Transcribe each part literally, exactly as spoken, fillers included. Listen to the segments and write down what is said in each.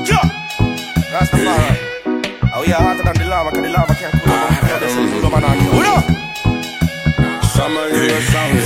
Rastafari. Oh yeah, hotter than the lava, cause the lava can't cool down. Yeah, this is cool down on you. Some of your songs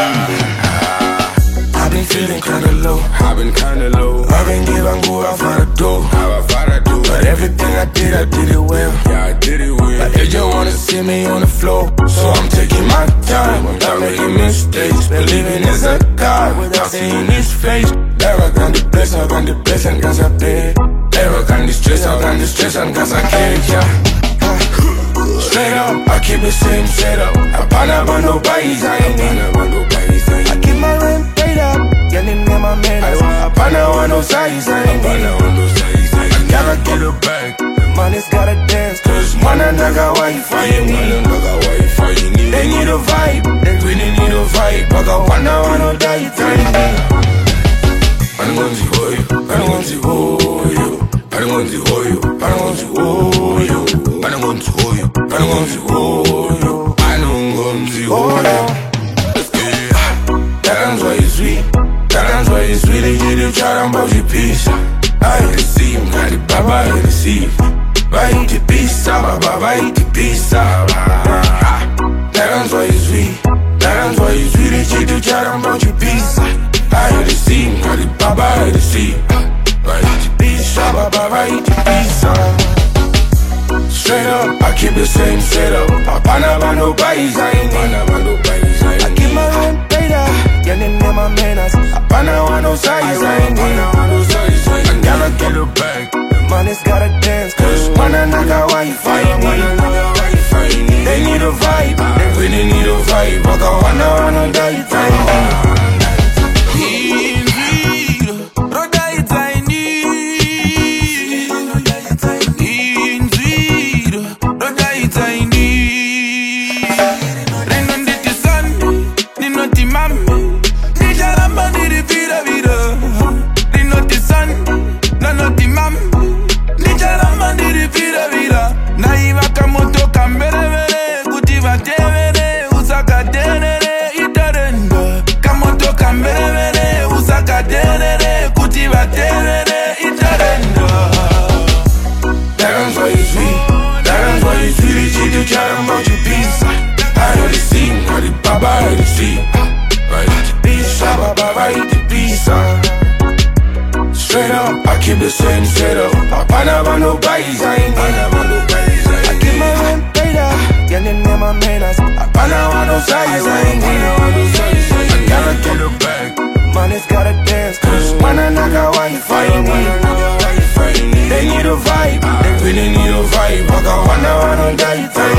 I've been feeling kinda low. I've been kinda low. I've been giving go out for the dough. How I thought I do. But everything I did, I did it well. Yeah, I did it well. But they just wanna see me on the floor. So I'm taking my time without making mistakes. Believing there's a God without seeing his face. Never got the blessing, I got the blessing cause I paid. Never got the stress, I got the stress cause I can't, yeah. Straight up, I keep the same setup. I pan up on nobody's, I ain't in. I keep my rent paid up, getting in my manners. I pan up on no sides, I ain't in. I gotta get a bag, the money's gotta dance. Cause one another wife, I ain't need. They need a vibe, they really need a vibe. I got one now, I don't die, it's ain't me. I don't want to hold you, I don't want to hold you. I don't want to hold you, I don't want to hold you. I don't want to hold you, I don't want to hold you. I don't want to hold you. Let's get it. That dance why it's sweet, that dance why it's sweet. They get you try to bout your piece. I hate to see him, got it, baba, I hate to see him. I hate the pizza, baba, I hate the pizza. That dance why it's sweet, that dance why it's sweet. They get you try to bout your piece. I hate to see him, got it, baba, I hate to see him. I hate the pizza, baba, I hate the pizza. Straight up, I keep the same setup. I pan up on nobody's, I ain't in. I keep my rent paid up, getting in my manners. I pan up on no sides, I ain't in. I gotta get a bag, the money's gotta dance. Cause one another wife, I ain't need. They need a vibe, they really need a vibe. I got one now, I don't die, it's ain't need. Straight up, I keep the same setup. I pan up on nobody's, I ain't in. I keep my rent paid up, getting in my manners. I pan up on no sides, I ain't in. I gotta get a bag, the money's gotta dance. Cause one another wife, I ain't need. They need a vibe, they really need a vibe. I got one now, I don't die,